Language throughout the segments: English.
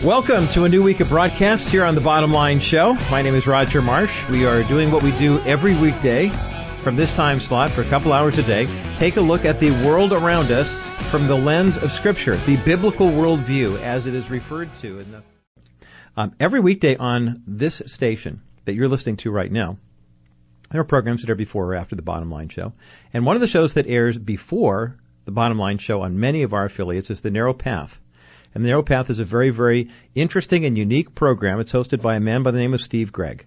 Welcome to a new week of broadcast here on the Bottom Line Show. My name is Roger Marsh. We are doing what we do every weekday from this time slot for a couple hours a day. Take a look at the world around us from the lens of Scripture, the biblical worldview as it is referred to. Every weekday on this station that you're listening to right now, there are programs that are before or after the Bottom Line Show. And one of the shows that airs before the Bottom Line Show on many of our affiliates is The Narrow Path. And The Narrow Path is a very, very interesting and unique program. It's hosted by a man by the name of Steve Gregg.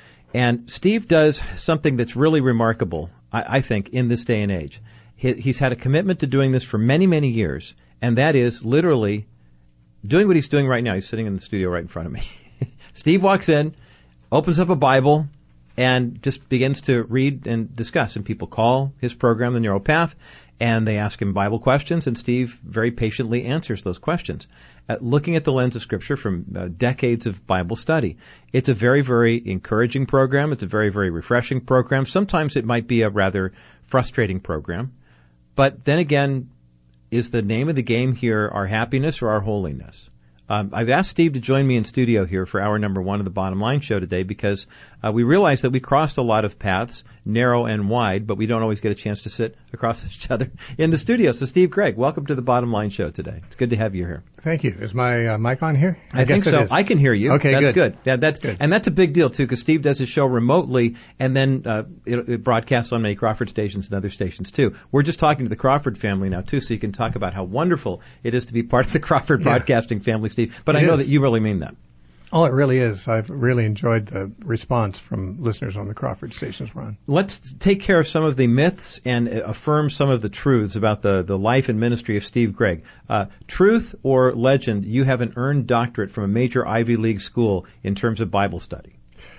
And Steve does something that's really remarkable, I think, in this day and age. He's had a commitment to doing this for many, many years, and that is literally doing what he's doing right now. He's sitting in the studio right in front of me. Steve walks in, opens up a Bible, and just begins to read and discuss. And people call his program The Narrow Path, and they ask him Bible questions, and Steve very patiently answers those questions, looking at the lens of Scripture from decades of Bible study. It's a very, very encouraging program. It's a very, very refreshing program. Sometimes it might be a rather frustrating program. But then again, is the name of the game here our happiness or our holiness? I've asked Steve to join me in studio here for hour number one of the Bottom Line Show today because we realized that we crossed a lot of paths, narrow and wide, but we don't always get a chance to sit across each other in the studio. So Steve Gregg, welcome to the Bottom Line Show today. It's good to have you here. Thank you. Is my mic on here? I think so. I can hear you. Okay, that's good. Yeah, that's good. And that's a big deal, too, because Steve does his show remotely, and then it broadcasts on many Crawford stations and other stations, too. We're just talking to the Crawford family now, too, so you can talk about how wonderful it is to be part of the Crawford broadcasting family, Steve. But I know that you really mean that. Oh, it really is. I've really enjoyed the response from listeners on the Crawford stations, Ron. Let's take care of some of the myths and affirm some of the truths about the life and ministry of Steve Gregg. Truth or legend, you have an earned doctorate from a major Ivy League school in terms of Bible study.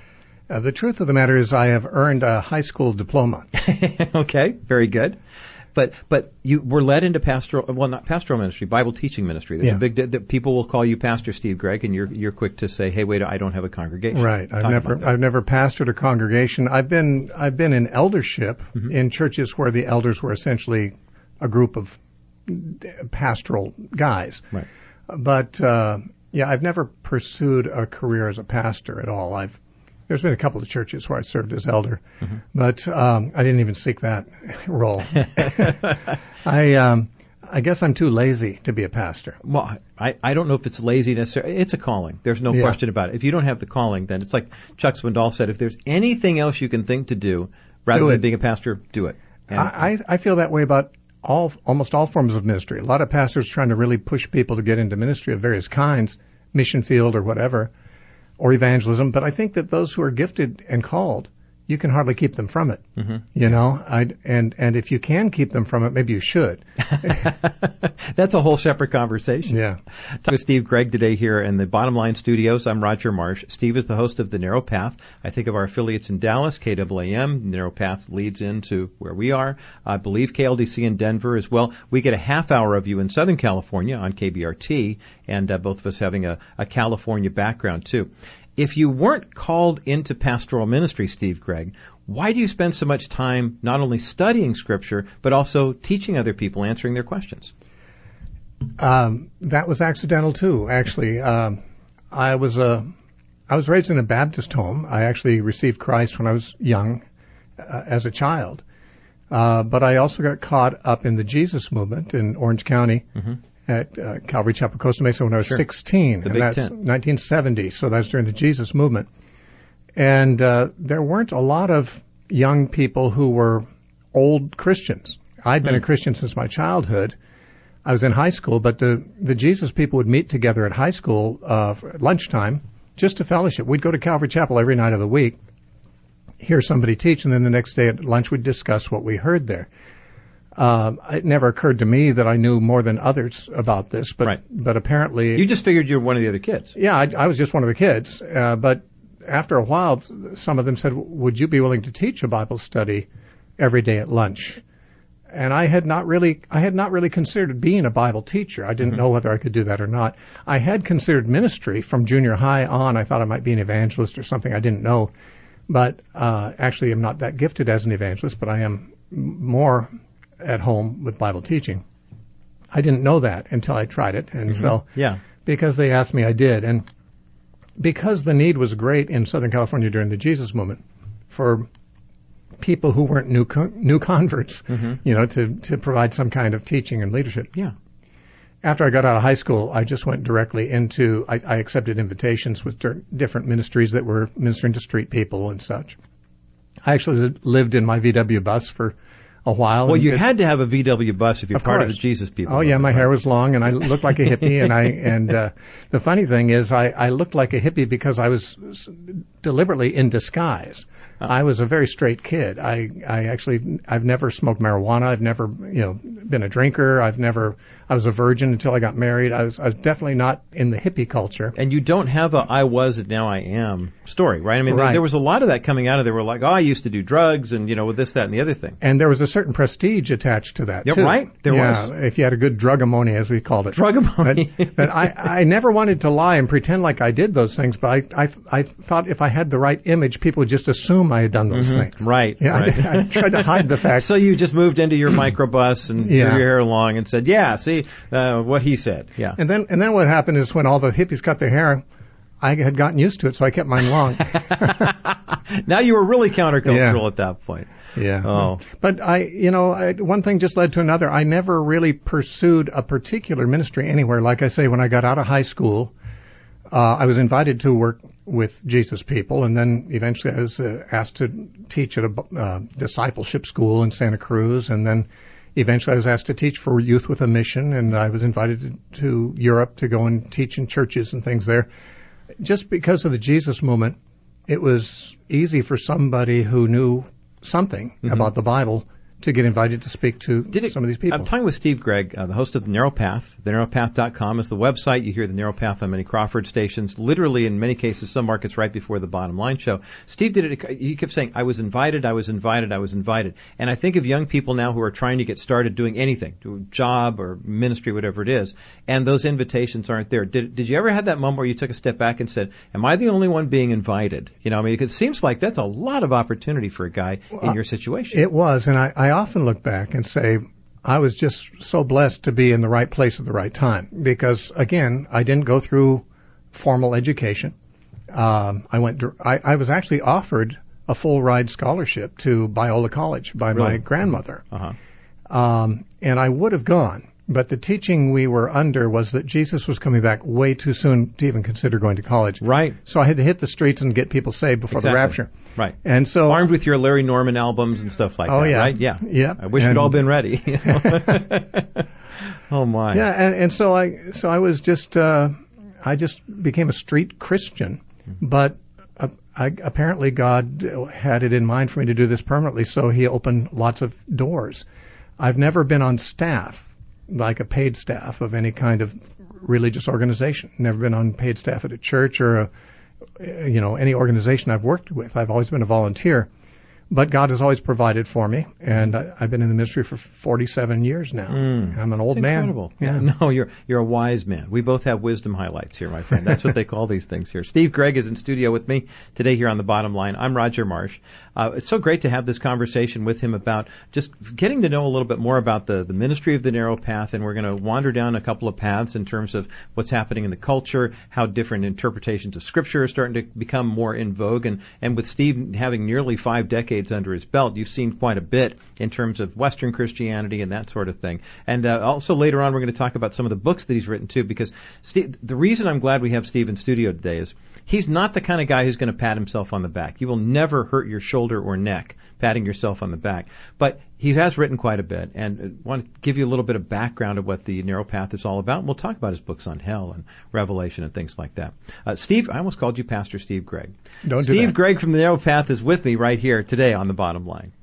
The truth of the matter is I have earned a high school diploma. Okay, very good. But you were led into not pastoral ministry, Bible teaching ministry. There's a big people will call you Pastor Steve Gregg, and you're quick to say, "Hey, wait, I don't have a congregation." Right. I've never pastored a congregation. I've been in eldership in churches where the elders were essentially a group of pastoral guys. Right. But I've never pursued a career as a pastor at all. There's been a couple of churches where I served as elder, but I didn't even seek that role. I guess I'm too lazy to be a pastor. Well, I don't know if it's lazy necessarily. It's a calling. There's no question about it. If you don't have the calling, then it's like Chuck Swindoll said, if there's anything else you can think to do rather than being a pastor, do it. I feel that way about almost all forms of ministry. A lot of pastors trying to really push people to get into ministry of various kinds, mission field or whatever, or evangelism, but I think that those who are gifted and called, you can hardly keep them from it. You know, and if you can keep them from it, maybe you should. That's a whole separate conversation. Yeah. Talking with Steve Gregg today here in the Bottom Line Studios. I'm Roger Marsh. Steve is the host of The Narrow Path. I think of our affiliates in Dallas, KAAM. The Narrow Path leads into where we are. I believe KLDC in Denver as well. We get a half hour of you in Southern California on KBRT, and both of us having a California background too. If you weren't called into pastoral ministry, Steve Gregg, why do you spend so much time not only studying Scripture, but also teaching other people, answering their questions? That was accidental too, actually. I was raised in a Baptist home. I actually received Christ when I was young, as a child. But I also got caught up in the Jesus movement in Orange County. At Calvary Chapel, Costa Mesa when I was 16, and that's 1970, so that's during the Jesus movement. And there weren't a lot of young people who were old Christians. I'd been a Christian since my childhood. I was in high school, but the Jesus people would meet together at high school at lunchtime just to fellowship. We'd go to Calvary Chapel every night of the week, hear somebody teach, and then the next day at lunch we'd discuss what we heard there. It never occurred to me that I knew more than others about this, but apparently... You just figured you were one of the other kids. Yeah, I was just one of the kids. But after a while, some of them said, would you be willing to teach a Bible study every day at lunch? And I had not really considered being a Bible teacher. I didn't know whether I could do that or not. I had considered ministry from junior high on. I thought I might be an evangelist or something. I didn't know. But actually, I'm not that gifted as an evangelist, but I am more at home with Bible teaching. I didn't know that until I tried it, and so because they asked me, I did. And because the need was great in Southern California during the Jesus movement for people who weren't new converts, to provide some kind of teaching and leadership. Yeah. After I got out of high school, I just went directly into, I accepted invitations with different ministries that were ministering to street people and such. I actually lived in my VW bus for a while. Well, you had to have a VW bus if you're part of the Jesus people. Oh, yeah, my hair was long, and I looked like a hippie, and the funny thing is I looked like a hippie because I was deliberately in disguise. I was a very straight kid. I've never smoked marijuana. I've never, been a drinker. I was a virgin until I got married. I was definitely not in the hippie culture. And you don't have a I was and now I am story, right? I mean, right. There was a lot of that coming out of there. Were like, I used to do drugs and, with this, that, and the other thing. And there was a certain prestige attached to that, too. Right. There was. If you had a good drug-ammonia, as we called it. Drug-ammonia. But I never wanted to lie and pretend like I did those things, but I thought if I had the right image, people would just assume I had done those things. Right. Yeah, right. I tried to hide the fact. So you just moved into your microbus and threw your hair along and said, see what he said. Yeah. And then what happened is when all the hippies cut their hair, I had gotten used to it, so I kept mine long. Now you were really countercultural at that point. Yeah. Oh. But one thing just led to another. I never really pursued a particular ministry anywhere. Like I say, when I got out of high school, I was invited to work with Jesus people, and then eventually I was asked to teach at a discipleship school in Santa Cruz, and then eventually I was asked to teach for Youth with a Mission, and I was invited to Europe to go and teach in churches and things there. Just because of the Jesus movement, it was easy for somebody who knew something about the Bible to get invited to speak to some of these people. I'm talking with Steve Gregg, the host of The Narrow Path. TheNarrowPath.com is the website. You hear The Narrow Path on many Crawford stations, literally in many cases, some markets right before the Bottom Line show. Steve did it. He kept saying, I was invited. And I think of young people now who are trying to get started doing anything, do a job or ministry, whatever it is, and those invitations aren't there. Did you ever have that moment where you took a step back and said, am I the only one being invited? It seems like that's a lot of opportunity for a guy in your situation. It was, and I often look back and say, I was just so blessed to be in the right place at the right time. Because, again, I didn't go through formal education. I was actually offered a full ride scholarship to Biola College by my grandmother. And I would have gone. But the teaching we were under was that Jesus was coming back way too soon to even consider going to college. Right. So I had to hit the streets and get people saved before the rapture. Right. And so armed with your Larry Norman albums and stuff like that, right? Yeah. Yeah. I wish we'd all been ready. Oh my. Yeah, and so I was just I just became a street Christian, but apparently God had it in mind for me to do this permanently, so he opened lots of doors. I've never been on staff, like a paid staff of any kind of religious organization. Never been on paid staff at a church or any organization I've worked with. I've always been a volunteer. But God has always provided for me, and I've been in the ministry for 47 years now. I'm an old man. Incredible. Yeah. No, you're a wise man. We both have wisdom highlights here, my friend. That's what they call these things here. Steve Gregg is in studio with me today here on The Bottom Line. I'm Roger Marsh. It's so great to have this conversation with him about just getting to know a little bit more about the ministry of The Narrow Path, and we're going to wander down a couple of paths in terms of what's happening in the culture, how different interpretations of Scripture are starting to become more in vogue, and with Steve having nearly 5 decades under his belt, you've seen quite a bit in terms of Western Christianity and that sort of thing. And also later on, we're going to talk about some of the books that he's written too, because Steve, the reason I'm glad we have Steve in studio today is he's not the kind of guy who's going to pat himself on the back. You will never hurt your shoulder or neck patting yourself on the back. But he has written quite a bit, and I want to give you a little bit of background of what the Narrow Path is all about. And we'll talk about his books on hell and Revelation and things like that. Steve, I almost called you Pastor Steve Gregg. Don't do Steve that. Gregg from The Narrow Path is with me right here today on The Bottom Line.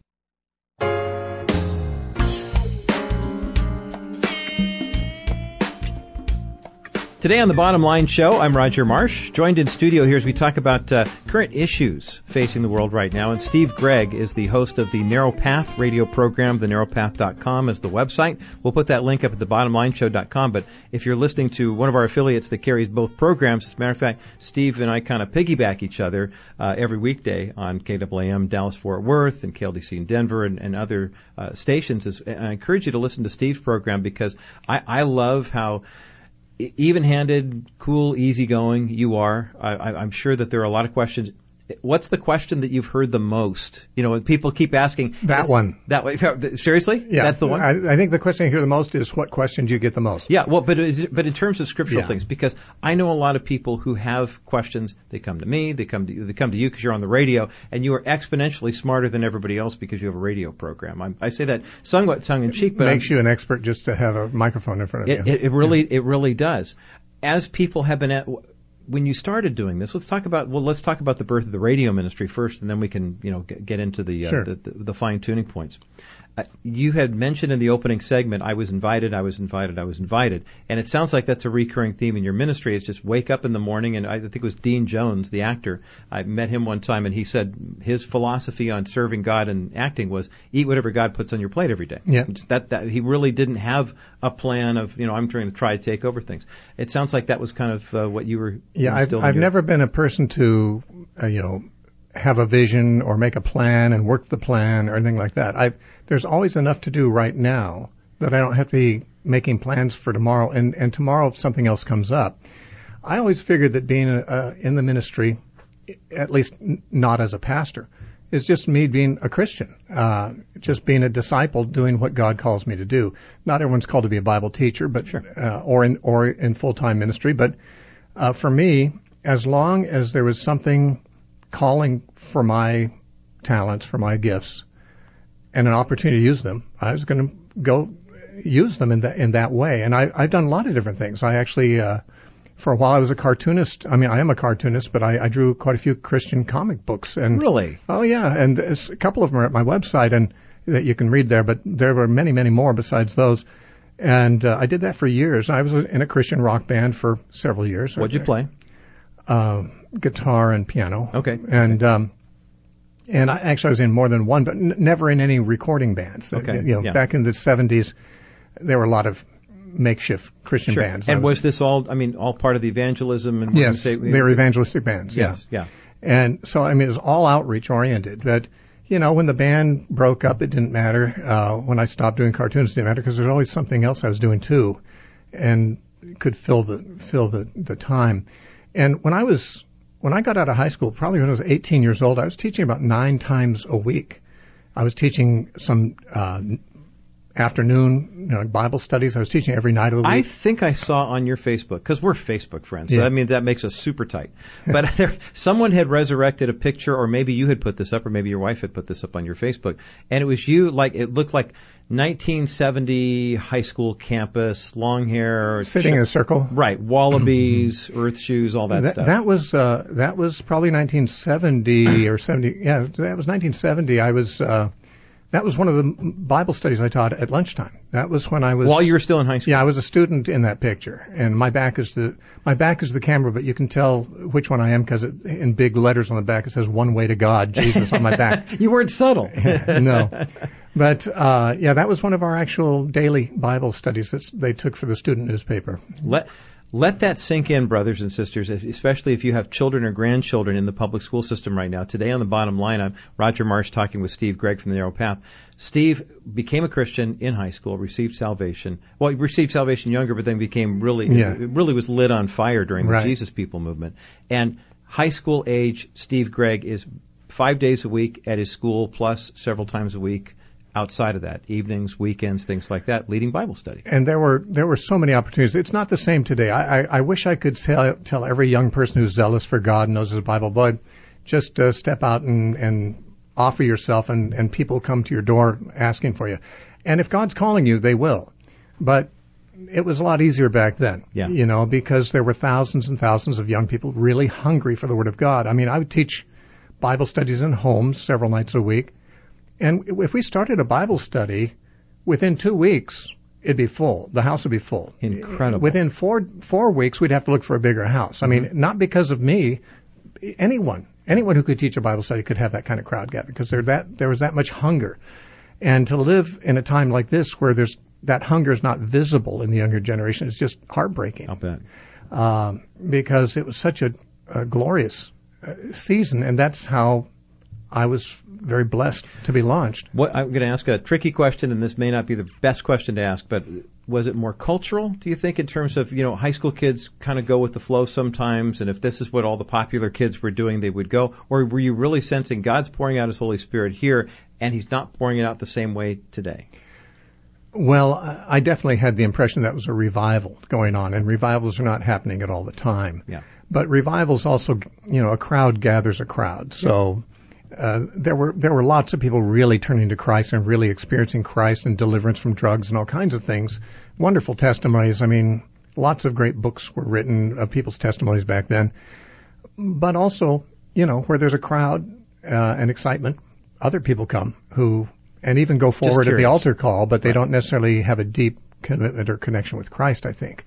Today on The Bottom Line Show, I'm Roger Marsh, joined in studio here as we talk about current issues facing the world right now. And Steve Gregg is the host of the Narrow Path radio program. TheNarrowPath.com is the website. We'll put that link up at thebottomlineshow.com. But if you're listening to one of our affiliates that carries both programs, as a matter of fact, Steve and I kind of piggyback each other every weekday on KAAM Dallas-Fort Worth and KLDC in Denver and other stations. And I encourage you to listen to Steve's program because I love how even-handed, cool, easygoing you are. I'm sure that there are a lot of questions. What's the question that you've heard the most? You know, when people keep asking. That one. That way. Seriously? Yeah. That's the one? I think the question I hear the most is, what question do you get the most? Yeah, well, but in terms of scriptural things, because I know a lot of people who have questions. They come to me, they come to you because you're on the radio, and you are exponentially smarter than everybody else because you have a radio program. I say that somewhat tongue-in-cheek, but... It makes you an expert just to have a microphone in front of you. It really does. As people have been when you started doing this, let's talk about the birth of the radio ministry first, and then we can, get into the fine tuning points. You had mentioned in the opening segment, I was invited, and it sounds like that's a recurring theme in your ministry. It's just wake up in the morning, and I think it was Dean Jones, the actor. I met him one time, and he said his philosophy on serving God and acting was eat whatever God puts on your plate every day. Yeah. That he really didn't have a plan of, I'm trying to try to take over things. It sounds like that was kind of what you were. Yeah, I've never been a person to, have a vision or make a plan and work the plan or anything like that. There's always enough to do right now that I don't have to be making plans for tomorrow, and tomorrow if something else comes up. I always figured that being in the ministry, at least not as a pastor, is just me being a Christian, just being a disciple, doing what God calls me to do. Not everyone's called to be a Bible teacher, but sure. or in full-time ministry. But for me, as long as there was something calling for my talents, for my gifts, and an opportunity to use them, I was going to go use them in that way. And I've done a lot of different things. I actually, for a while, I was a cartoonist. I mean, I am a cartoonist, but I drew quite a few Christian comic books. And really? Oh, yeah. And a couple of them are at my website, and that you can read there. But there were many, many more besides those. And I did that for years. I was in a Christian rock band for several years. What'd you play? Guitar and piano. Okay. And I was in more than one, but never in any recording bands. Okay. Back in the 70s, there were a lot of makeshift Christian bands. And was this all part of the evangelism? And yes, they were evangelistic bands. Yes, yeah. And so, it was all outreach oriented. But, when the band broke up, it didn't matter. When I stopped doing cartoons, it didn't matter because there was always something else I was doing too, and could fill the time. And when I got out of high school, probably when I was 18 years old, I was teaching about 9 times a week. I was teaching some afternoon Bible studies. I was teaching every night of the week. I think I saw on your Facebook, because we're Facebook friends, so that makes us super tight. But someone had resurrected a picture, or maybe you had put this up, or maybe your wife had put this up on your Facebook, and it was you, it looked like 1970 high school campus, long hair, sitting in a circle, right? Wallabies, earth shoes, all that stuff. That was probably 1970 or 70. Yeah, that was 1970. That was one of the Bible studies I taught at lunchtime. That was when I was. While you were still in high school. Yeah, I was a student in that picture, and my back is the camera, but you can tell which one I am because in big letters on the back it says "One Way to God," Jesus on my back. You weren't subtle. No. But, that was one of our actual daily Bible studies that they took for the student newspaper. Let that sink in, brothers and sisters, especially if you have children or grandchildren in the public school system right now. Today on The Bottom Line, I'm Roger Marsh talking with Steve Gregg from The Narrow Path. Steve became a Christian in high school, received salvation. Well, he received salvation younger, but then became really was lit on fire during the Jesus People movement. And high school age, Steve Gregg is 5 days a week at his school, plus several times a week outside of that, evenings, weekends, things like that, leading Bible study. And there were so many opportunities. It's not the same today. I wish I could tell every young person who's zealous for God and knows his Bible, boy, just step out and offer yourself, and people come to your door asking for you. And if God's calling you, they will. But it was a lot easier back then, because there were thousands and thousands of young people really hungry for the Word of God. I would teach Bible studies in homes several nights a week. And if we started a Bible study, within 2 weeks, it'd be full. The house would be full. Incredible. Within four weeks, we'd have to look for a bigger house. Not because of me. Anyone who could teach a Bible study could have that kind of crowd gathered because there was that much hunger. And to live in a time like this where that hunger is not visible in the younger generation is just heartbreaking. I'll bet. Because it was such a glorious season, and that's how I was very blessed to be launched. I'm going to ask a tricky question, and this may not be the best question to ask, but was it more cultural, do you think, in terms of, high school kids kind of go with the flow sometimes, and if this is what all the popular kids were doing, they would go? Or were you really sensing God's pouring out His Holy Spirit here, and He's not pouring it out the same way today? Well, I definitely had the impression that was a revival going on, and revivals are not happening at all the time. Yeah. But revivals also, a crowd gathers a crowd. So there were lots of people really turning to Christ and really experiencing Christ and deliverance from drugs and all kinds of things. Wonderful testimonies. I mean, lots of great books were written of people's testimonies back then. But also, where there's a crowd and excitement, other people come and even go forward at the altar call, but they don't necessarily have a deep commitment or connection with Christ, I think.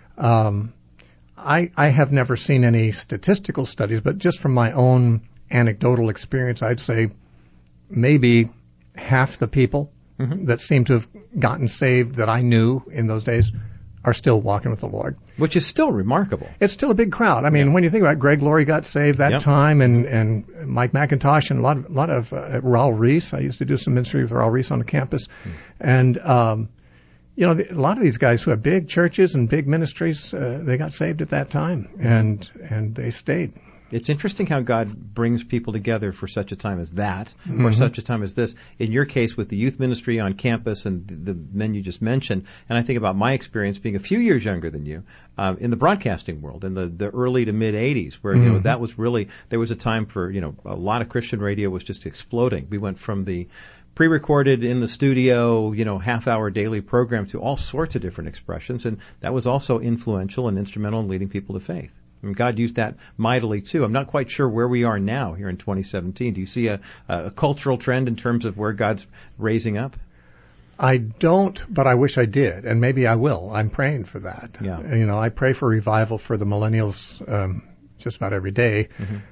I have never seen any statistical studies, but just from my own anecdotal experience, I'd say maybe half the people that seem to have gotten saved that I knew in those days are still walking with the Lord. Which is still remarkable. It's still a big crowd. I mean, when you think about it, Greg Laurie got saved that time, and Mike McIntosh, and a lot of Raul Reese. I used to do some ministry with Raul Reese on the campus. And, a lot of these guys who have big churches and big ministries, they got saved at that time, and they stayed. It's interesting how God brings people together for such a time as that, or such a time as this. In your case, with the youth ministry on campus and the men you just mentioned, and I think about my experience being a few years younger than you, in the broadcasting world in the early to mid 80s, where that was really, there was a time for a lot of Christian radio was just exploding. We went from the pre-recorded in the studio, half-hour daily program to all sorts of different expressions, and that was also influential and instrumental in leading people to faith. I mean, God used that mightily, too. I'm not quite sure where we are now here in 2017. Do you see a cultural trend in terms of where God's raising up? I don't, but I wish I did, and maybe I will. I'm praying for that. Yeah. I pray for revival for the millennials just about every day.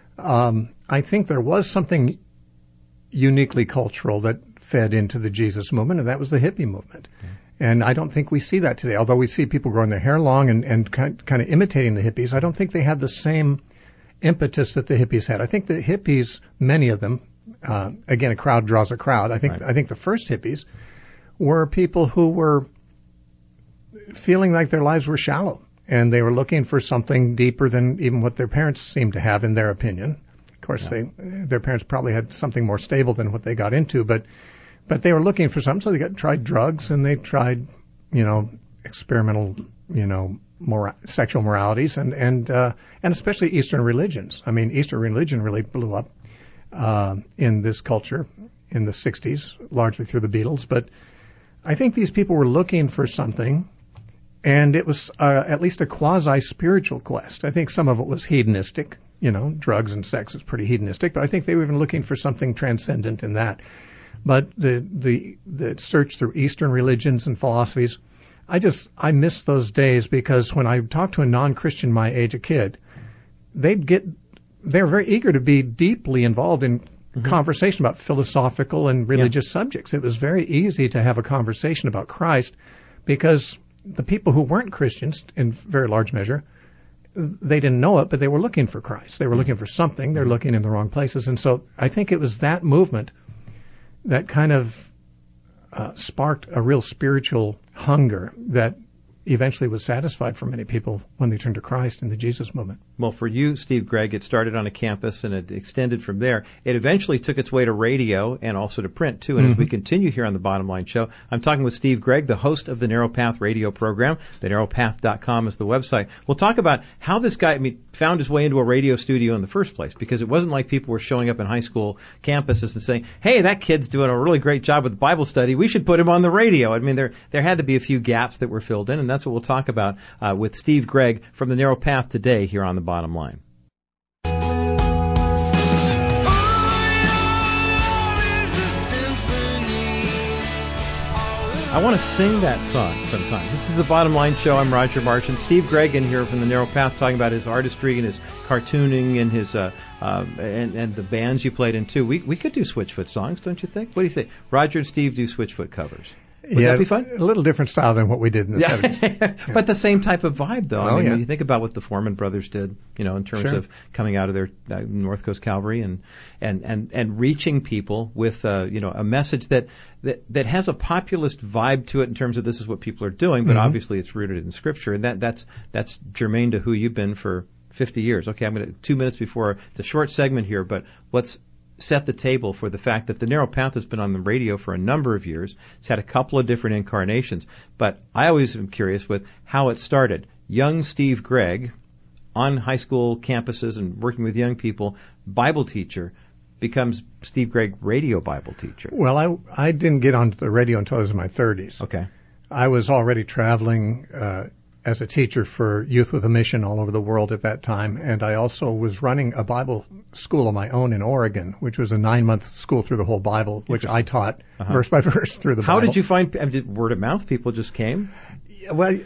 I think there was something uniquely cultural that fed into the Jesus movement, and that was the hippie movement. And I don't think we see that today. Although we see people growing their hair long and kind of imitating the hippies, I don't think they have the same impetus that the hippies had. I think the hippies, many of them, again, a crowd draws a crowd. I think the first hippies were people who were feeling like their lives were shallow, and they were looking for something deeper than even what their parents seemed to have, in their opinion. Of course, their parents probably had something more stable than what they got into, but they were looking for something, so they tried drugs, and they tried, experimental, sexual moralities, and especially Eastern religions. I mean, Eastern religion really blew up in this culture in the 60s, largely through the Beatles. But I think these people were looking for something, and it was at least a quasi-spiritual quest. I think some of it was hedonistic. Drugs and sex is pretty hedonistic, but I think they were even looking for something transcendent in that. But the search through Eastern religions and philosophies, I miss those days, because when I talked to a non-Christian my age, a kid, they were very eager to be deeply involved in conversation about philosophical and religious subjects. It was very easy to have a conversation about Christ, because the people who weren't Christians, in very large measure, they didn't know it, but they were looking for Christ. They were looking for something. They're looking in the wrong places. And so I think it was that movement that kind of sparked a real spiritual hunger that eventually was satisfied for many people when they turned to Christ in the Jesus movement. Well, for you, Steve Gregg, it started on a campus and it extended from there. It eventually took its way to radio and also to print, too. And as we continue here on the Bottom Line Show, I'm talking with Steve Gregg, the host of the Narrow Path radio program. TheNarrowPath.com is the website. We'll talk about how this guy found his way into a radio studio in the first place, because it wasn't like people were showing up in high school campuses and saying, hey, that kid's doing a really great job with Bible study. We should put him on the radio. I mean, there had to be a few gaps that were filled in, and that's what we'll talk about with Steve Gregg from the Narrow Path today here on the Bottom Line. I want to sing that song sometimes. This is the Bottom Line Show. I'm Roger Marsh, and Steve Gregg in here from the Narrow Path talking about his artistry and his cartooning and his and the bands you played in too. We could do Switchfoot songs, don't you think? What do you say? Roger and Steve do Switchfoot covers. Would that be fun? A little different style than what we did in the 70s. Yeah. But the same type of vibe, though. I mean, yeah. when you think about what the Foreman brothers did, in terms of coming out of their North Coast Calvary and reaching people with, a message that has a populist vibe to it in terms of this is what people are doing, but obviously it's rooted in Scripture, and that's germane to who you've been for 50 years. Okay, I'm going to 2 minutes before, it's a short segment here, but let's set the table for the fact that the Narrow Path has been on the radio for a number of years. It's had a couple of different incarnations, but I always am curious with how it started. Young Steve Gregg, on high school campuses and working with young people, Bible teacher, becomes Steve Gregg radio Bible teacher. Well, I didn't get onto the radio until I was in my 30s. Okay. I was already traveling as a teacher for Youth with a Mission all over the world at that time, and I also was running a Bible school of my own in Oregon, which was a 9-month school through the whole Bible, which I taught verse by verse through the Bible. How did you find, did word of mouth, people just came? Well,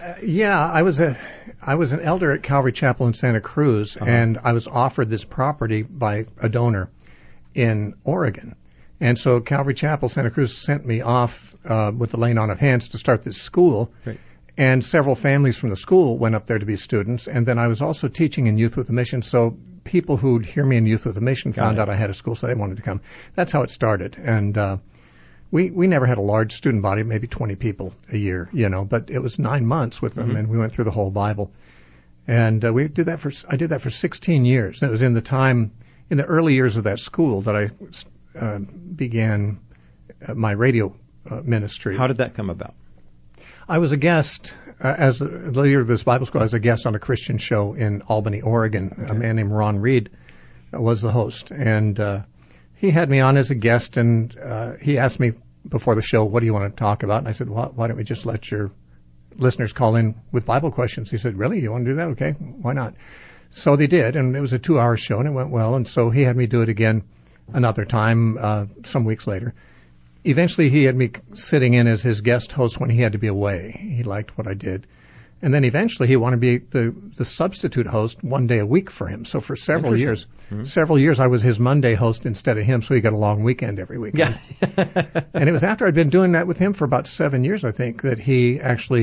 I was an elder at Calvary Chapel in Santa Cruz, and I was offered this property by a donor in Oregon. And so Calvary Chapel, Santa Cruz, sent me off with the laying on of hands to start this school. Right. And several families from the school went up there to be students. And then I was also teaching in Youth with a Mission. So people who'd hear me in Youth with a Mission found out I had a school, so they wanted to come. That's how it started. And we never had a large student body, maybe 20 people a year, but it was 9 months with them, and we went through the whole Bible. And I did that for 16 years. And it was in the early years of that school that I began my radio ministry. How did that come about? I was a guest, as the leader of this Bible school, I was a guest on a Christian show in Albany, Oregon. Okay. A man named Ron Reed was the host. And he had me on as a guest, and he asked me before the show, what do you want to talk about? And I said, well, why don't we just let your listeners call in with Bible questions? He said, really? You want to do that? Okay, why not? So they did, and it was a 2-hour show, and it went well. And so he had me do it again another time some weeks later. Eventually, he had me sitting in as his guest host when he had to be away. He liked what I did. And then eventually, he wanted to be the substitute host one day a week for him. So for several years, I was his Monday host instead of him, so he got a long weekend every weekend. Yeah. And it was after I'd been doing that with him for about 7 years, I think, that he's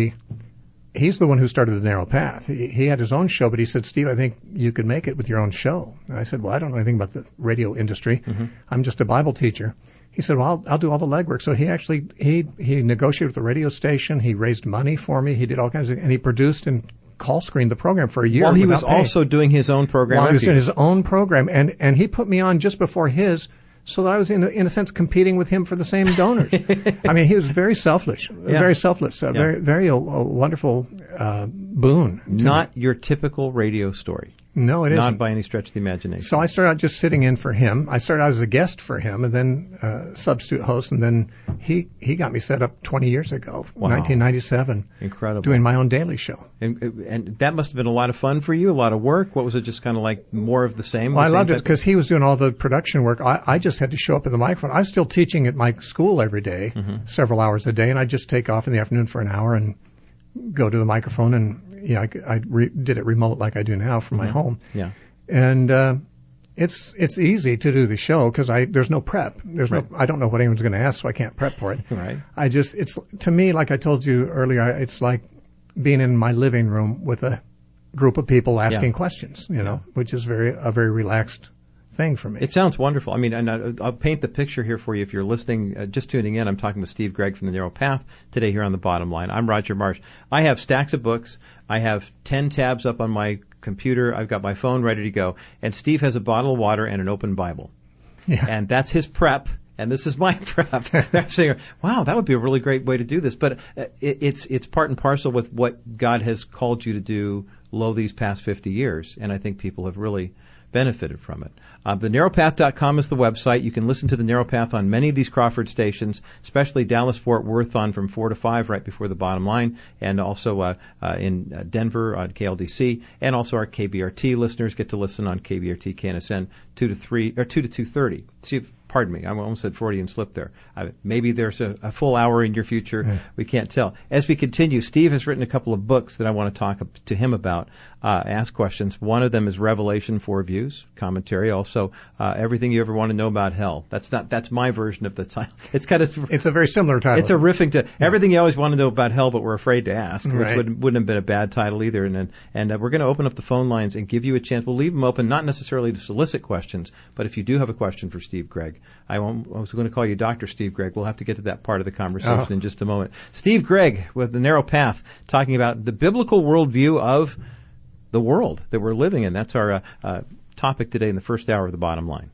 the one who started the Narrow Path. He had his own show, but he said, Steve, I think you could make it with your own show. And I said, well, I don't know anything about the radio industry. I'm just a Bible teacher. He said, well, I'll do all the legwork. So he actually, he negotiated with the radio station. He raised money for me. He did all kinds of, and he produced and call screened the program for a year. While he was also doing his own program. While he was doing his own program. And he put me on just before his, so that I was in a sense competing with him for the same donors. I mean, he was very selfish, very selfless, very a wonderful boon. Not your typical radio story. No, it isn't. Not by any stretch of the imagination. So I started out just sitting in for him. I started out as a guest for him, and then substitute host, and then he got me set up 20 years ago, 1997. Incredible. Doing my own daily show. And that must have been a lot of fun for you, a lot of work. What was it, just kind of like more of the same? Well, I loved it because he was doing all the production work. I just had to show up at the microphone. I was still teaching at my school every day, several hours a day, and I'd just take off in the afternoon for an hour and go to the microphone, and I did it remote like I do now from my home. Yeah. And it's easy to do the show because there's no prep. I don't know what anyone's going to ask, so I can't prep for it. Right. It's to me, like I told you earlier, it's like being in my living room with a group of people asking questions, which is a very relaxed thing for me. It sounds wonderful. I mean, and I'll paint the picture here for you if you're listening, just tuning in. I'm talking with Steve Gregg from the Narrow Path today here on The Bottom Line. I'm Roger Marsh. I have stacks of books. I have 10 tabs up on my computer. I've got my phone ready to go. And Steve has a bottle of water and an open Bible. Yeah. And that's his prep. And this is my prep. They're saying, wow, that would be a really great way to do this. But it's part and parcel with what God has called you to do these past 50 years. And I think people have really benefited from it. TheNarrowPath.com is the website. You can listen to The Narrow Path on many of these Crawford stations, especially Dallas-Fort Worth on from 4 to 5 right before The Bottom Line, and also in Denver on KLDC, and also our KBRT listeners get to listen on KBRT KNSN 2 to 2:30. See, pardon me, I almost said 40 and slipped there. Maybe there's a full hour in your future. We can't tell. As we continue, Steve has written a couple of books that I want to talk to him about. ask questions. One of them is Revelation 4 Views, commentary. Also, everything you ever want to know about hell. That's my version of the title. It's a very similar title. It's a riffing to everything you always want to know about hell, but we're afraid to ask, which Right. wouldn't have been a bad title either. And we're going to open up the phone lines and give you a chance. We'll leave them open, not necessarily to solicit questions, but if you do have a question for Steve Gregg, I was going to call you Dr. Steve Gregg. We'll have to get to that part of the conversation in just a moment. Steve Gregg with The Narrow Path, talking about the biblical worldview of the world that we're living in. That's our topic today in the first hour of The Bottom Line.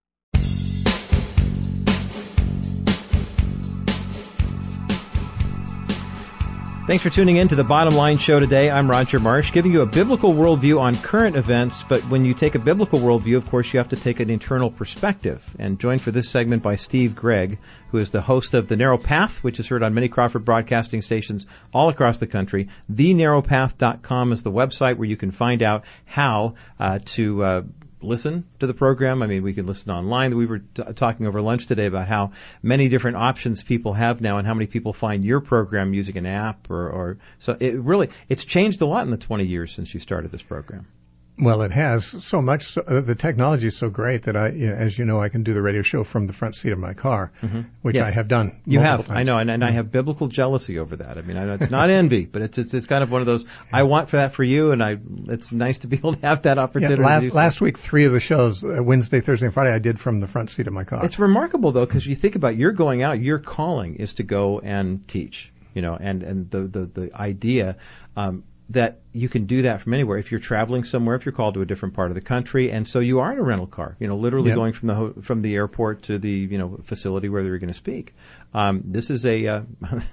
Thanks for tuning in to The Bottom Line Show today. I'm Roger Marsh, giving you a biblical worldview on current events. But when you take a biblical worldview, of course, you have to take an eternal perspective. And joined for this segment by Steve Gregg, who is the host of The Narrow Path, which is heard on many Crawford broadcasting stations all across the country. TheNarrowPath.com is the website where you can find out how to listen to the program. I mean, we can listen online. We were talking over lunch today about how many different options people have now and how many people find your program using an app so it's changed a lot in the 20 years since you started this program. Well, it has so much. So, the technology is so great that as you know, I can do the radio show from the front seat of my car, which Yes. I have done. You have, times. I know, and I have biblical jealousy over that. I mean, I know it's not envy, but it's kind of one of those. I want for that for you, and it's nice to be able to have that opportunity. Yeah, last week, 3 of the shows, Wednesday, Thursday, and Friday, I did from the front seat of my car. It's remarkable though, because you think about you're going out, your calling is to go and teach, and the idea. That you can do that from anywhere. If you're traveling somewhere, if you're called to a different part of the country, and so you are in a rental car, literally going from the airport to the facility where you're going to speak. This is a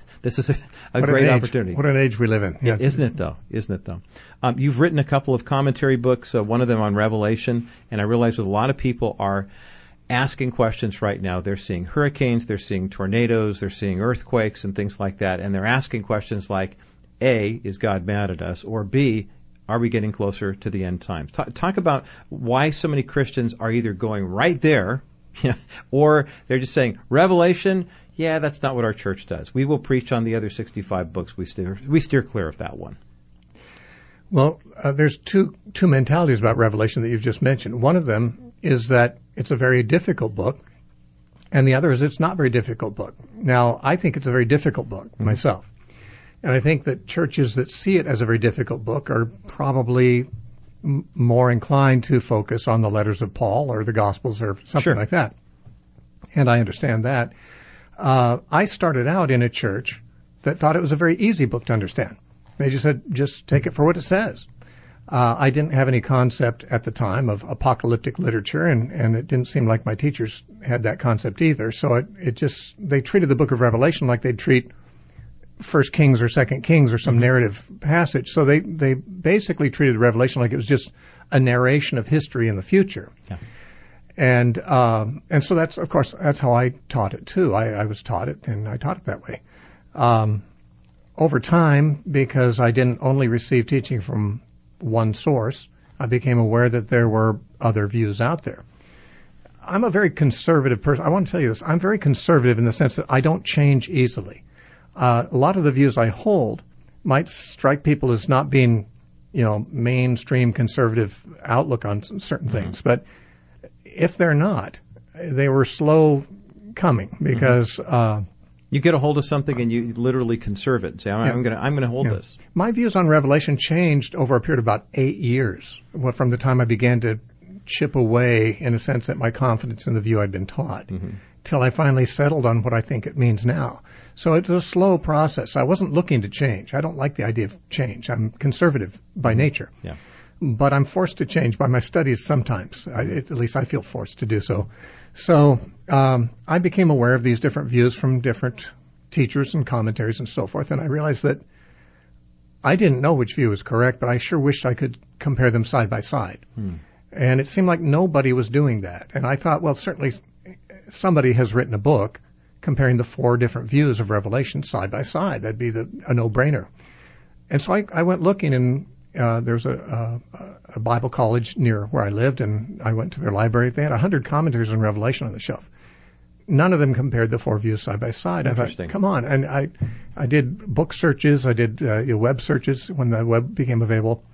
great opportunity. What an age we live in, yeah. Isn't it though? You've written a couple of commentary books, one of them on Revelation, and I realize that a lot of people are asking questions right now. They're seeing hurricanes, they're seeing tornadoes, they're seeing earthquakes and things like that, and they're asking questions like, A, is God mad at us? Or B, are we getting closer to the end times? Talk about why so many Christians are either going right there, or they're just saying, Revelation, yeah, that's not what our church does. We will preach on the other 65 books. We steer clear of that one. Well, there's two mentalities about Revelation that you've just mentioned. One of them is that it's a very difficult book, and the other is it's not a very difficult book. Now, I think it's a very difficult book myself. And I think that churches that see it as a very difficult book are probably more inclined to focus on the letters of Paul or the Gospels or something like that. And I understand that. I started out in a church that thought it was a very easy book to understand. They just said, just take it for what it says. I didn't have any concept at the time of apocalyptic literature, and it didn't seem like my teachers had that concept either. So they treated the book of Revelation like they'd treat First Kings or Second Kings or some narrative passage. So they basically treated Revelation like it was just a narration of history in the future. Yeah. And so that's how I taught it too. I was taught it, and I taught it that way. Over time, because I didn't only receive teaching from one source, I became aware that there were other views out there. I'm a very conservative person. I want to tell you this. I'm very conservative in the sense that I don't change easily. A lot of the views I hold might strike people as not being, mainstream conservative outlook on certain things. But if they're not, they were slow coming because you get a hold of something and you literally conserve it and say, I'm going to hold this. My views on Revelation changed over a period of about 8 years, from the time I began to chip away, in a sense, at my confidence in the view I'd been taught, till I finally settled on what I think it means now. So it's a slow process. I wasn't looking to change. I don't like the idea of change. I'm conservative by nature. Yeah. But I'm forced to change by my studies sometimes. At least I feel forced to do so. So I became aware of these different views from different teachers and commentaries and so forth, and I realized that I didn't know which view was correct, but I sure wished I could compare them side by side. And it seemed like nobody was doing that. And I thought, well, certainly somebody has written a book comparing the 4 different views of Revelation side by side. That'd be a no-brainer. And so I went looking, and there's a Bible college near where I lived, and I went to their library. They had 100 commentaries on Revelation on the shelf. None of them compared the 4 views side by side. I thought, come on. And I did book searches. I did web searches when the web became available.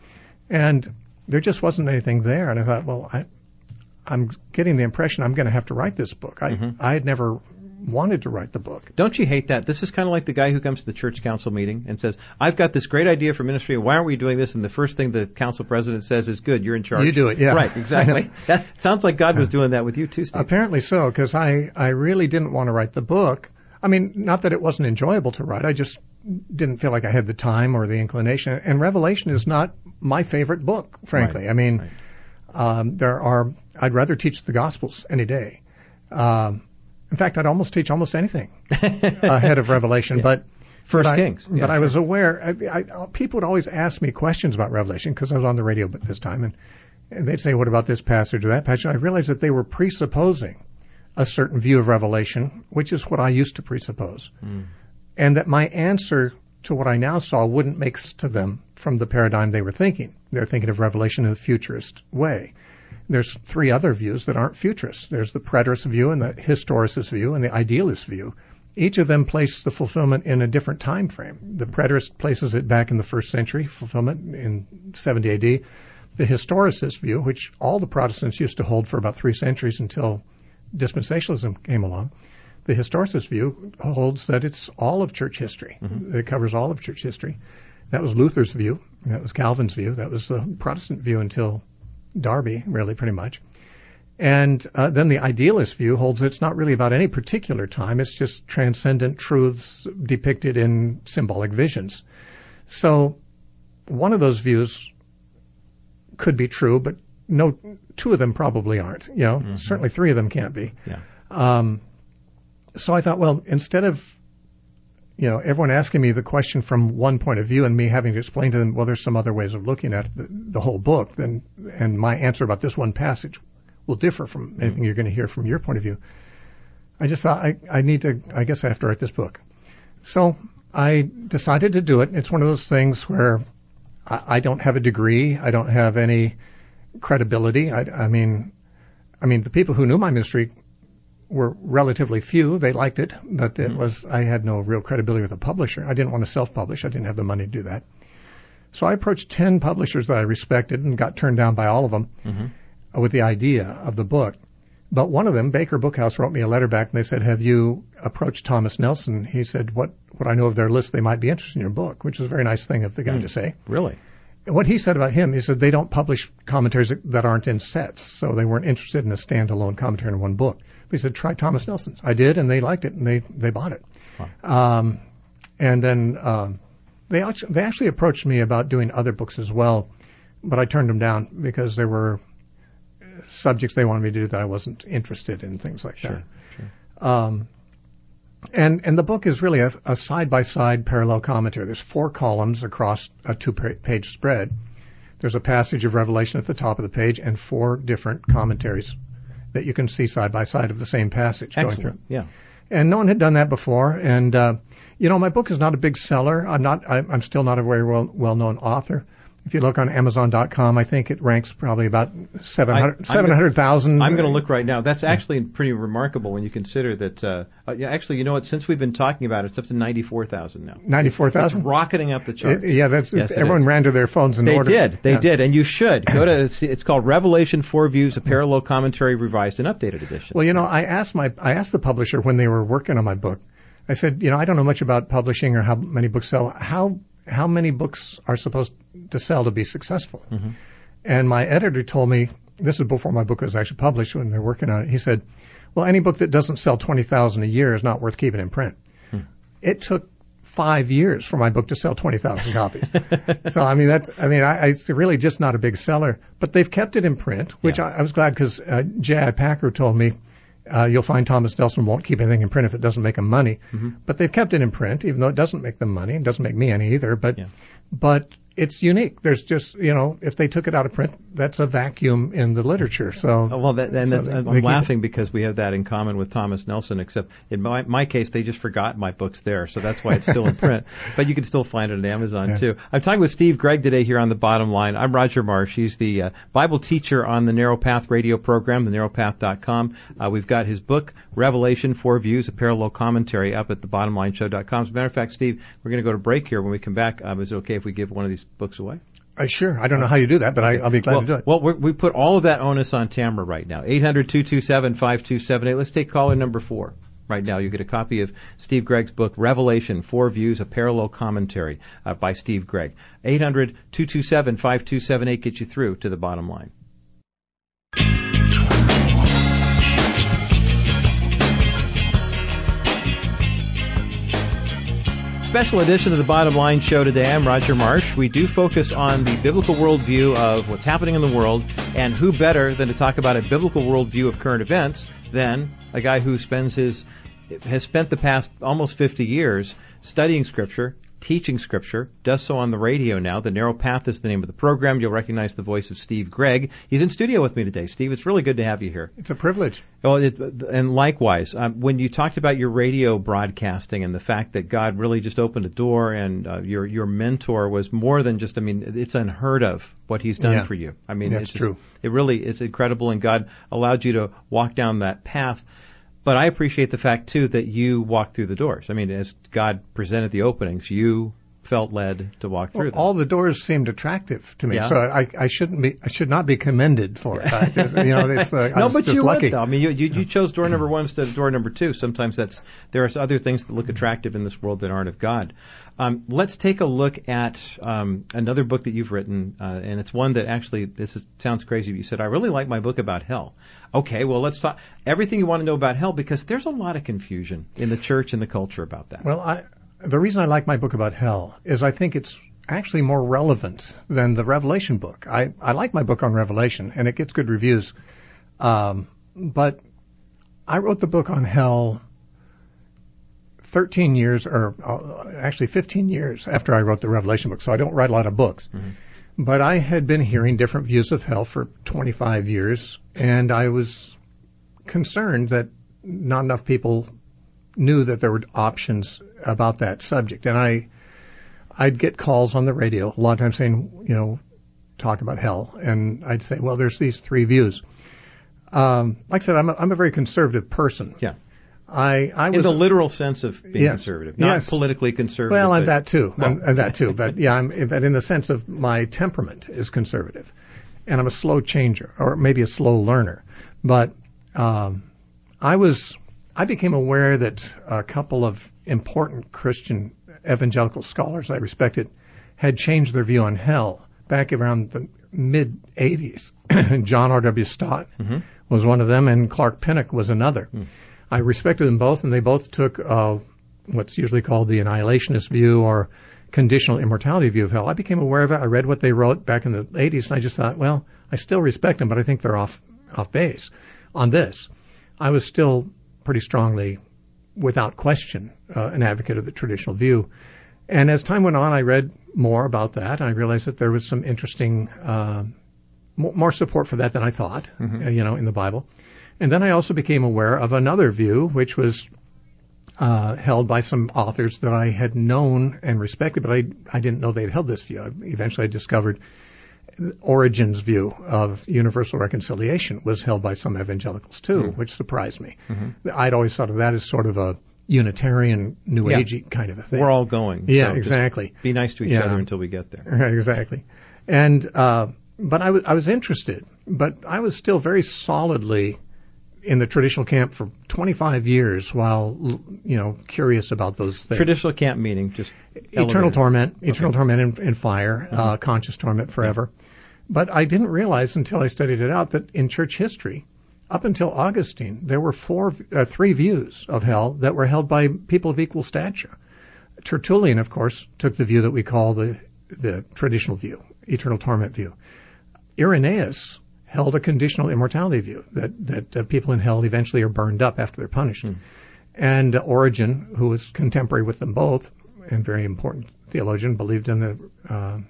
And there just wasn't anything there. And I thought, well, I'm getting the impression I'm going to have to write this book. I had never wanted to write the book. Don't you hate that? This is kind of like the guy who comes to the church council meeting and says, I've got this great idea for ministry, why aren't we doing this? And the first thing the council president says is, good, you're in charge. You do it, yeah. Right, exactly. That sounds like God was doing that with you too, Steve. Apparently so, because I really didn't want to write the book. I mean, not that it wasn't enjoyable to write, I just didn't feel like I had the time or the inclination. And Revelation is not my favorite book, frankly. Right. I mean, I'd rather teach the Gospels any day. In fact, I'd almost teach almost anything ahead of Revelation. Yeah. But Kings. But I was aware. People would always ask me questions about Revelation because I was on the radio at this time, and they'd say, "What about this passage or that passage?" And I realized that they were presupposing a certain view of Revelation, which is what I used to presuppose, and that my answer to what I now saw wouldn't make sense to them from the paradigm they were thinking. They're thinking of Revelation in a futurist way. There's three other views that aren't futurists. There's the preterist view and the historicist view and the idealist view. Each of them place the fulfillment in a different time frame. The preterist places it back in the first century, fulfillment in 70 AD. The historicist view, which all the Protestants used to hold for about 3 centuries until dispensationalism came along, the historicist view holds that it's all of church history. It covers all of church history. That was Luther's view. That was Calvin's view. That was the Protestant view until Darby, really, pretty much. And then the idealist view holds it's not really about any particular time. It's just transcendent truths depicted in symbolic visions. So one of those views could be true, but no, two of them probably aren't. You know, certainly three of them can't be. Yeah. So I thought, well, instead of everyone asking me the question from one point of view and me having to explain to them, well, there's some other ways of looking at the whole book, and my answer about this one passage will differ from anything you're going to hear from your point of view. I just thought I guess I have to write this book. So I decided to do it. It's one of those things where I don't have a degree. I don't have any credibility. I mean, the people who knew my ministry were relatively few. They liked it, but I had no real credibility with a publisher. I didn't want to self-publish. I didn't have the money to do that. So I approached 10 publishers that I respected and got turned down by all of them with the idea of the book. But one of them, Baker Bookhouse, wrote me a letter back and they said, have you approached Thomas Nelson? He said, what I know of their list, they might be interested in your book, which is a very nice thing of the guy to say. Really? What he said about him, he said they don't publish commentaries that aren't in sets, so they weren't interested in a standalone commentary in one book. He said, try Thomas Nelson. I did, and they liked it, and they bought it. Wow. And then they actually approached me about doing other books as well, but I turned them down because there were subjects they wanted me to do that I wasn't interested in, things like that. Sure. And the book is really a side-by-side parallel commentary. There's 4 columns across a 2-page spread. There's a passage of Revelation at the top of the page and 4 different commentaries that you can see side by side of the same passage going through. Yeah. And no one had done that before. And my book is not a big seller. I'm still not a very well-known author. If you look on Amazon.com, I think it ranks probably about 700,000. I'm going to look right now. That's actually pretty remarkable when you consider that. Actually, you know what? Since we've been talking about it, it's up to 94,000 now. 94,000? It's rocketing up the charts. Everyone ran to their phones and ordered. They did, and you should go to. It's called Revelation 4 Views: A Parallel Commentary, Revised and Updated Edition. Well, I asked the publisher when they were working on my book. I said, I don't know much about publishing or how many books sell. How many books are supposed to sell to be successful? And my editor told me, this is before my book was actually published, when they're working on it, he said, well, any book that doesn't sell 20,000 a year is not worth keeping in print. It took 5 years for my book to sell 20,000 copies. So, it's really just not a big seller. But they've kept it in print, which I was glad, because J.I. Packer told me, you'll find Thomas Nelson won't keep anything in print if it doesn't make him money. But they've kept it in print, even though it doesn't make them money. It doesn't make me any either. But it's unique. There's just, if they took it out of print, that's a vacuum in the literature. So, I'm laughing because we have that in common with Thomas Nelson, except in my case, they just forgot my book's there. So that's why it's still in print. But you can still find it on Amazon, too. I'm talking with Steve Gregg today here on The Bottom Line. I'm Roger Marsh. He's the Bible teacher on the Narrow Path radio program, thenarrowpath.com. We've got his book, Revelation 4 Views, a Parallel Commentary, up at thebottomlineshow.com. As a matter of fact, Steve, we're going to go to break here. When we come back, is it okay if we give one of these books away? Sure. I don't know how you do that, but I'll be glad to do it. Well, we put all of that onus on Tamara right now. 800-227-5278. Let's take caller number 4. Right now, you get a copy of Steve Gregg's book, Revelation, 4 Views, a Parallel Commentary by Steve Gregg. 800-227-5278 gets you through to the bottom line. Special edition of the Bottom Line Show today. I'm Roger Marsh. We do focus on the biblical worldview of what's happening in the world, and who better than to talk about a biblical worldview of current events than a guy who has spent the past almost 50 years studying Scripture, teaching Scripture, does so on the radio now. The Narrow Path is the name of the program. You'll recognize the voice of Steve Gregg. He's in studio with me today. Steve, it's really good to have you here. It's a privilege. Well, and likewise, when you talked about your radio broadcasting and the fact that God really just opened a door, and your mentor was more than just, it's unheard of what he's done for you. That's true. It's incredible, and God allowed you to walk down that path. But I appreciate the fact, too, that you walked through the doors. As God presented the openings, you felt led to walk through them. All the doors seemed attractive to me, so I should not be commended for it. No, but you lucky. would, though. You chose door number 1 instead of door number 2. Sometimes there are other things that look attractive in this world that aren't of God. Let's take a look at another book that you've written, and it's one that actually, sounds crazy, but you said, I really like my book about hell. Okay, well, let's talk everything you want to know about hell, because there's a lot of confusion in the church and the culture about that. Well, the reason I like my book about hell is I think it's actually more relevant than the Revelation book. I like my book on Revelation, and it gets good reviews. But I wrote the book on hell 13 years, or actually 15 years after I wrote the Revelation book, so I don't write a lot of books. Mm-hmm. But I had been hearing different views of hell for 25 years, and I was concerned that not enough people knew that there were options about that subject. And I'd get calls on the radio a lot of times saying, talk about hell. And I'd say, well, there's these 3 views. Like I said, I'm a very conservative person. Yeah. I was in the literal sense of being conservative, not politically conservative. Well, I'm that too. I'm that too. But but in the sense of my temperament is conservative, and I'm a slow changer, or maybe a slow learner. But I became aware that a couple of important Christian evangelical scholars I respected had changed their view on hell back around the mid '80s. John R.W. Stott was one of them, and Clark Pinnock was another. I respected them both, and they both took what's usually called the annihilationist view or conditional immortality view of hell. I became aware of it. I read what they wrote back in the 80s, and I just thought, well, I still respect them, but I think they're off base on this. I was still pretty strongly, without question, an advocate of the traditional view. And as time went on, I read more about that, and I realized that there was some interesting, more support for that than I thought, in the Bible. And then I also became aware of another view, which was held by some authors that I had known and respected, but I didn't know they'd held this view. Eventually I discovered Origen's view of universal reconciliation was held by some evangelicals too, which surprised me. I'd always thought of that as sort of a Unitarian, New Agey kind of a thing. We're all going. Yeah, so exactly. Be nice to each other until we get there. Right, exactly. And but I was interested, but I was still very solidly in the traditional camp for 25 years while, curious about those things. Traditional camp meaning just eternal torment in fire, conscious torment forever. But I didn't realize until I studied it out that in church history, up until Augustine, there were 3 views of hell that were held by people of equal stature. Tertullian, of course, took the view that we call the traditional view, eternal torment view. Irenaeus held a conditional immortality view, that people in hell eventually are burned up after they're punished. And Origen, who was contemporary with them both, and very important theologian, believed in the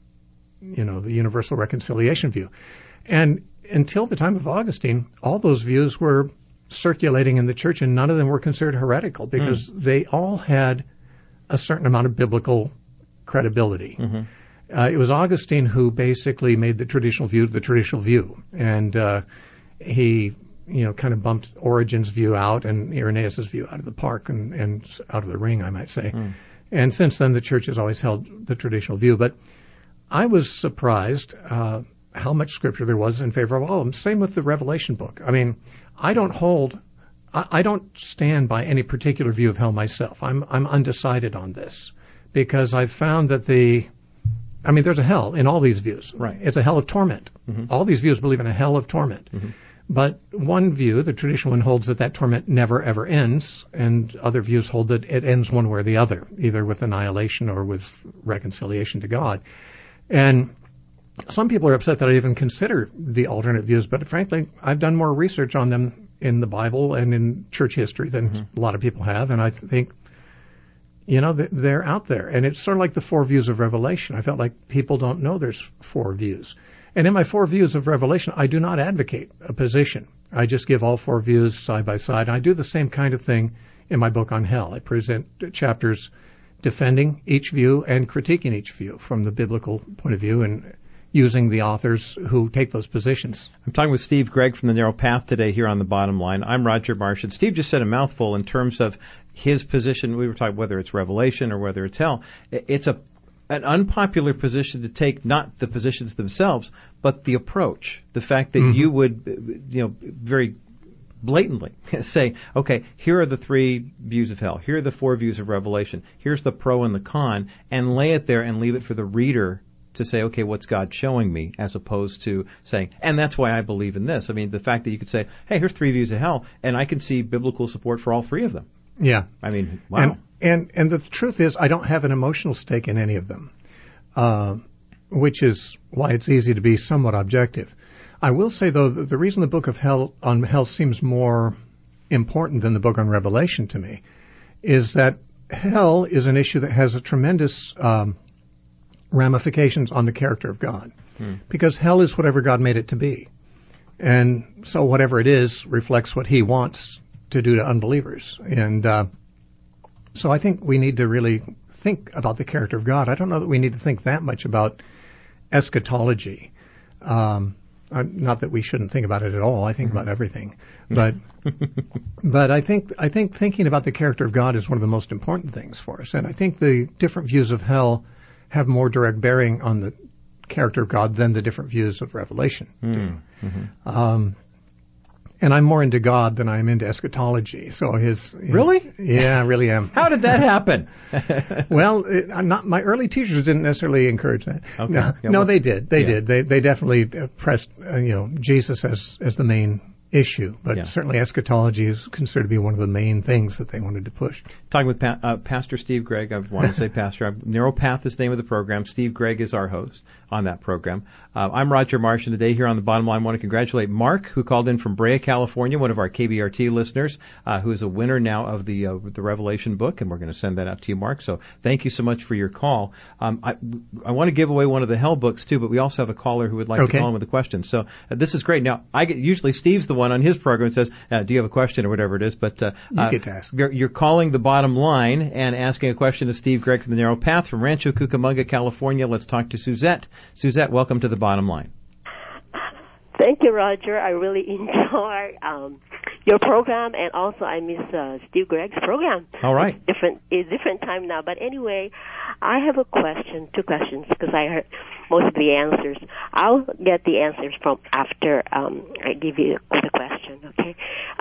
universal reconciliation view. And until the time of Augustine, all those views were circulating in the church, and none of them were considered heretical because they all had a certain amount of biblical credibility. It was Augustine who basically made the traditional view the traditional view, and he, kind of bumped Origen's view out and Irenaeus' view out of the park and out of the ring, I might say. And since then, the church has always held the traditional view. But I was surprised how much scripture there was in favor of all of them. Same with the Revelation book. I mean, I don't stand by any particular view of hell myself. I'm undecided on this because I've found that there's a hell in all these views. Right. It's a hell of torment. Mm-hmm. All these views believe in a hell of torment. Mm-hmm. But one view, the traditional one, holds that torment never, ever ends, and other views hold that it ends one way or the other, either with annihilation or with reconciliation to God. And some people are upset that I even consider the alternate views, but frankly, I've done more research on them in the Bible and in church history than a lot of people have, and I think, they're out there. And it's sort of like the 4 views of Revelation. I felt like people don't know there's 4 views. And in my 4 views of Revelation, I do not advocate a position. I just give all 4 views side by side. And I do the same kind of thing in my book on hell. I present chapters defending each view and critiquing each view from the biblical point of view and using the authors who take those positions. I'm talking with Steve Gregg from The Narrow Path today here on The Bottom Line. I'm Roger Marsh, and Steve just said a mouthful in terms of his position. We were talking whether it's Revelation or whether it's hell. It's an unpopular position to take, not the positions themselves, but the approach. The fact that you would, very blatantly say, okay, here are the 3 views of hell. Here are the 4 views of Revelation. Here's the pro and the con, and lay it there and leave it for the reader to say, okay, what's God showing me, as opposed to saying, and that's why I believe in this. I mean, the fact that you could say, hey, here's 3 views of hell, and I can see biblical support for all 3 of them. Yeah. I mean, wow. And the truth is, I don't have an emotional stake in any of them, which is why it's easy to be somewhat objective. I will say, though, that the reason the book of hell seems more important than the book on Revelation to me is that hell is an issue that has a tremendous ramifications on the character of God, because hell is whatever God made it to be. And so whatever it is reflects what he wants to do to unbelievers. And so I think we need to really think about the character of God. I don't know that we need to think that much about eschatology. Not that we shouldn't think about it at all. I think about everything. But I think thinking about the character of God is one of the most important things for us. And I think the different views of hell have more direct bearing on the character of God than the different views of Revelation do. And I'm more into God than I'm into eschatology. So Really? Yeah, I really am. How did that happen? Well, my early teachers didn't necessarily encourage that. Okay. No, they did. They did. They definitely pressed Jesus as the main issue, but certainly eschatology is considered to be one of the main things that they wanted to push. Talking with Pastor Steve Gregg. I want to say Pastor. Narrow Path is the name of the program. Steve Gregg is our host on that program. I'm Roger Marsh, and today here on The Bottom Line, I want to congratulate Mark, who called in from Brea, California, one of our KBRT listeners, who is a winner now of the Revelation book, and we're going to send that out to you, Mark. So thank you so much for your call. I want to give away one of the Hell books, too, but we also have a caller who would like to call in with a question. So this is great. Now, usually Steve's the one on his program and says, do you have a question or whatever it is? But you get to ask. You're calling The Bottom Line and asking a question of Steve Gregg from The Narrow Path from Rancho Cucamonga, California. Let's talk to Suzette. Suzette, welcome to The Bottom Line. Thank you, Roger. I really enjoy your program, and also I miss Steve Gregg's program. All right. It's different time now. But anyway, I have 2 questions, because I heard most of the answers. I'll get the answers from after I give you the question, okay?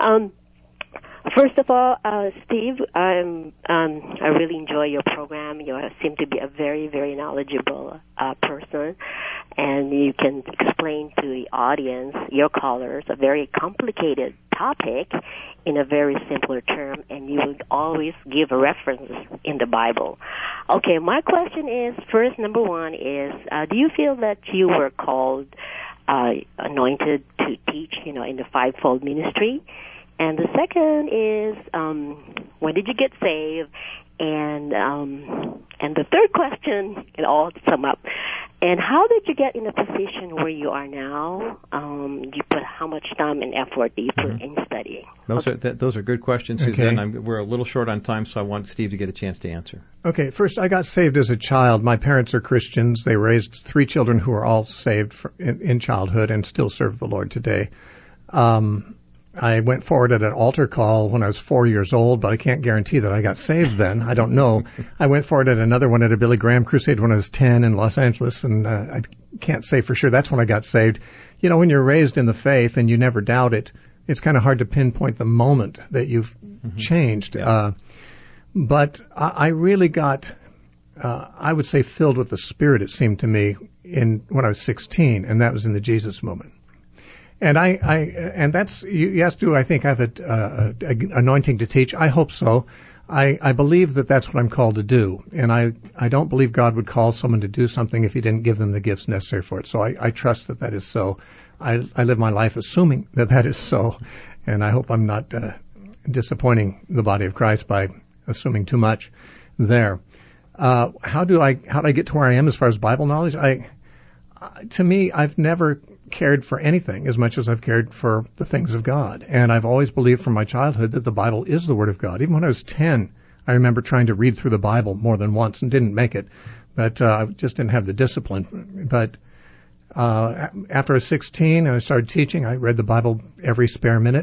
First of all, Steve, I really enjoy your program. You seem to be a very, very knowledgeable person, and you can explain to the audience, your callers, a very complicated topic in a very simpler term, and you would always give a reference in the Bible. Okay, my question is, first, number 1 is, do you feel that you were called, anointed to teach, in the fivefold ministry? And the second is, when did you get saved? And the third question, it all sum up. And how did you get in a position where you are now? You put how much time and effort do you put in studying? Those are good questions, Suzanne. We're a little short on time, so I want Steve to get a chance to answer. Okay, first, I got saved as a child. My parents are Christians. They raised 3 children who are all saved in childhood and still serve the Lord today. I went forward at an altar call when I was 4 years old, but I can't guarantee that I got saved then. I don't know. I went forward at another one at a Billy Graham crusade when I was 10 in Los Angeles, and I can't say for sure that's when I got saved. You know, when you're raised in the faith and you never doubt it, it's kind of hard to pinpoint the moment that you've changed. Yeah. But I really got, I would say, filled with the Spirit, it seemed to me, when I was 16, and that was in the Jesus movement. And and that's, you asked, do I think I have an anointing to teach? I hope so. I believe that that's what I'm called to do. And I don't believe God would call someone to do something if he didn't give them the gifts necessary for it. So I trust that that is so. I live my life assuming that that is so. And I hope I'm not disappointing the body of Christ by assuming too much there. How do I get to where I am as far as Bible knowledge? To me, I've never cared for anything as much as I've cared for the things of God. And I've always believed from my childhood that the Bible is the Word of God. Even when I was 10, I remember trying to read through the Bible more than once and didn't make it. But I just didn't have the discipline. But after I was 16 and I started teaching, I read the Bible every spare minute.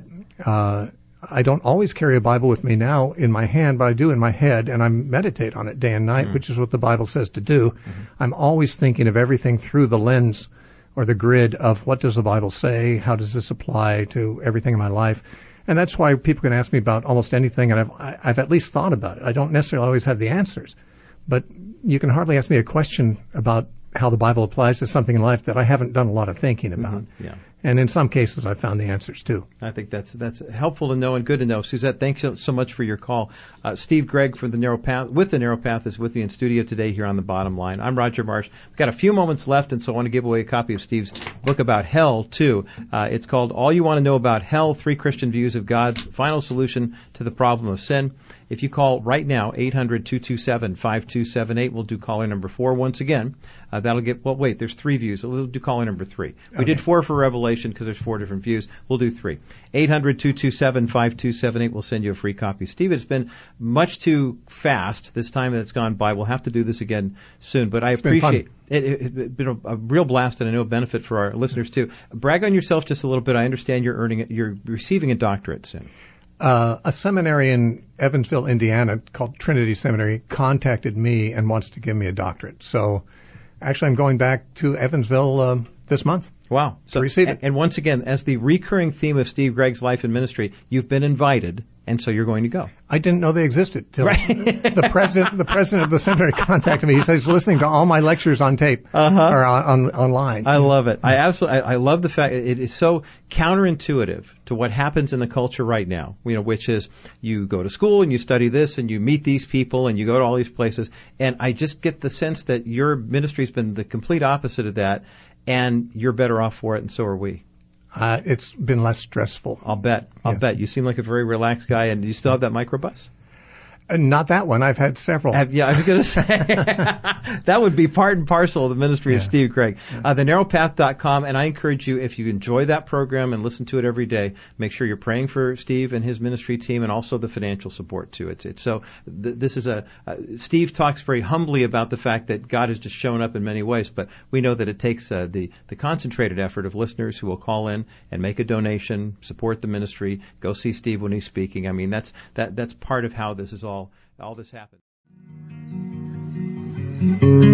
I don't always carry a Bible with me now in my hand, but I do in my head, and I meditate on it day and night, which is what the Bible says to do. I'm always thinking of everything through the lens or the grid of what does the Bible say, how does this apply to everything in my life. And that's why people can ask me about almost anything, and I've at least thought about it. I don't necessarily always have the answers, but you can hardly ask me a question about how the Bible applies to something in life that I haven't done a lot of thinking about. Yeah. And in some cases, I've found the answers, too. I think that's helpful to know and good to know. Suzette, thanks so much for your call. Steve Gregg from The Narrow Path, with The Narrow Path, is with me in studio today here on The Bottom Line. I'm Roger Marsh. We've got a few moments left, and so I want to give away a copy of Steve's book about hell, too. It's called All You Want to Know About Hell, 3 Christian Views of God's Final Solution to the Problem of Sin. If you call right now, 800-227-5278, we'll do caller number 4 once again. That'll get, well, wait, there's 3 views. We'll do caller number 3. We did 4 for Revelation because there's 4 different views. We'll do 3. 800-227-5278. We'll send you a free copy. Steve, it's been much too fast this time that's gone by. We'll have to do this again soon, but I appreciate it. It's been a real blast, and I know a benefit for our listeners too. Brag on yourself just a little bit. I understand you're receiving a doctorate soon. A seminary in Evansville, Indiana, called Trinity Seminary, contacted me and wants to give me a doctorate. So, actually, I'm going back to Evansville this month. Wow! To receive it. And once again, as the recurring theme of Steve Gregg's life and ministry, you've been invited, and so you're going to go. I didn't know they existed till the president of the seminary contacted me. He said he's listening to all my lectures on tape or online. I love it. I love the fact it is so counterintuitive to what happens in the culture right now. Which is you go to school and you study this and you meet these people and you go to all these places. And I just get the sense that your ministry's been the complete opposite of that, and you're better off for it, and so are we. It's been less stressful. I'll bet. You seem like a very relaxed guy, and you still have that microbus? Not that one. I've had several. I was going to say that would be part and parcel of the ministry of Steve Gregg. TheNarrowPath.com, and I encourage you, if you enjoy that program and listen to it every day, make sure you're praying for Steve and his ministry team, and also the financial support too. This is Steve talks very humbly about the fact that God has just shown up in many ways, but we know that it takes the concentrated effort of listeners who will call in and make a donation, support the ministry, go see Steve when he's speaking. I mean, that's part of how this is all this happened.